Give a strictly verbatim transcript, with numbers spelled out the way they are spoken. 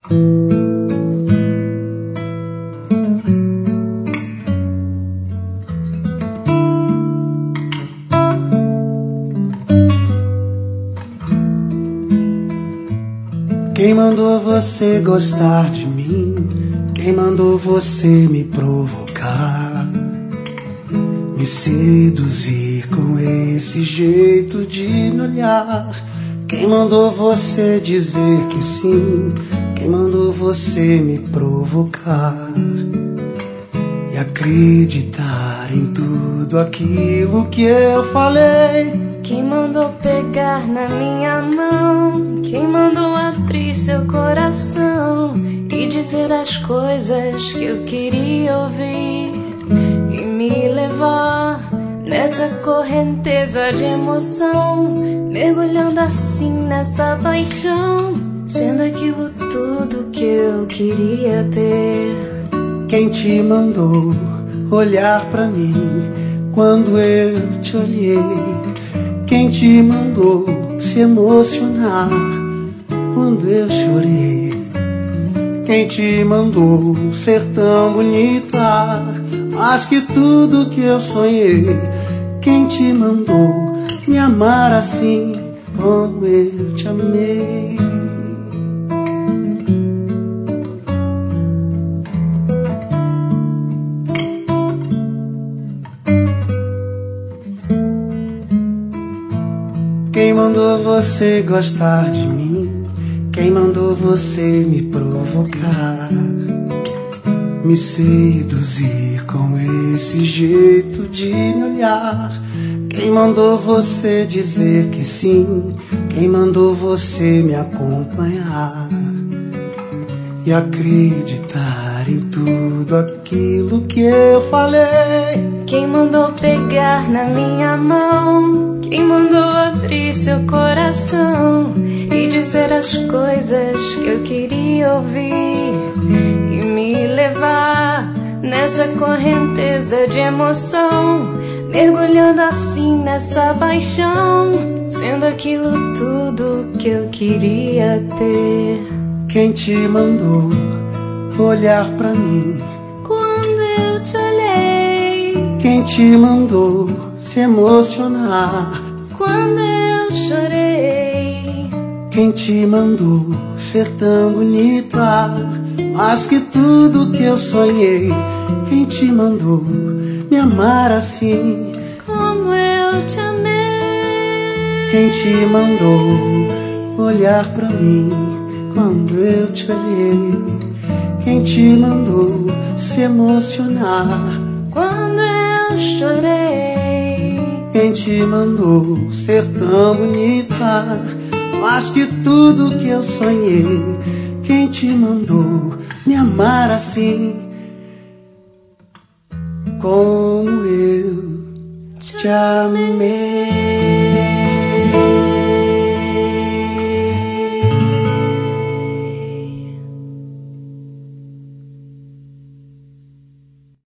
Quem mandou você gostar de mim? Quem mandou você me provocar? Me seduzir com esse jeito de me olhar? Quem mandou você dizer que sim? Quem mandou você me provocar? E acreditar em tudo aquilo que eu falei? Quem mandou pegar na minha mão? Quem mandou abrir seu coração e dizer as coisas que eu queria ouvir e me levar nessa correnteza de emoção, mergulhando assim nessa paixão, sendo aquilo tudo que eu queria ter? Quem te mandou olhar pra mim quando eu te olhei? Quem te mandou se emocionar quando eu chorei? Quem te mandou ser tão bonita, mais que tudo que eu sonhei? Quem te mandou me amar assim como eu te amei? Quem mandou você gostar de mim? Quem mandou você me provocar? Me seduzir com esse jeito de me olhar? Quem mandou você dizer que sim? Quem mandou você me acompanhar? E acreditar em tudo aquilo que eu falei? Quem mandou pegar na minha mão? Quem mandou abrir seu coração e dizer as coisas que eu queria ouvir e me levar nessa correnteza de emoção, mergulhando assim nessa paixão, sendo aquilo tudo que eu queria ter? Quem te mandou olhar pra mim quando eu te olhei? Quem te mandou se emocionar quando eu chorei? Quem te mandou ser tão bonita, mais que tudo que eu sonhei? Quem te mandou me amar assim como eu te amei? Quem te mandou olhar pra mim quando eu te olhei? Quem te mandou se emocionar quando eu chorei? Quem te mandou ser tão bonita, mais que tudo que eu sonhei? Quem te mandou me amar assim como eu te amei?